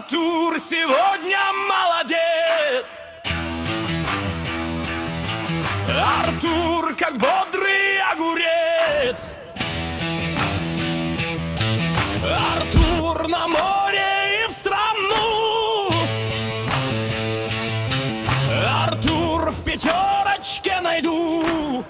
Артур сегодня молодец. Артур как бодрый огурец. Артур на море и в страну. Артур в пятерочке найду.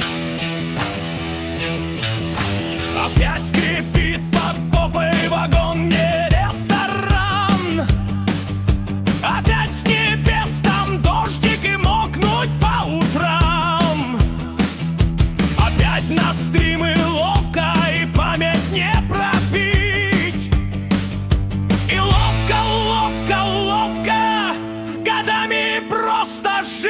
Опять скрипит под попой вагон, не ресторан. Опять с небес там дождик и мокнуть по утрам. Опять на стримы ловко и память не пробить. И ловко, ловко, ловко годами просто жить.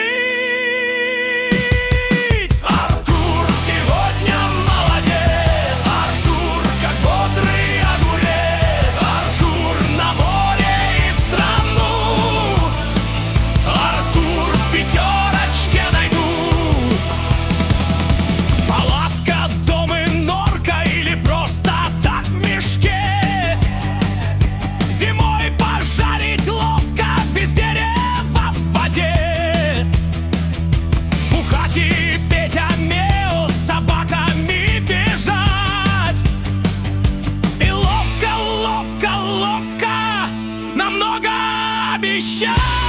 Артур сегодня молодец. Артур как бодрый огурец. Артур на море и в страну. Артур в пятерочке найду. Палатка, дом и норка или просто так в мешке. Зимой пожарить ловко без дерева в воде. Бухать и петь Амео с собаками бежать. И ловко, ловко, ловко намного обещать.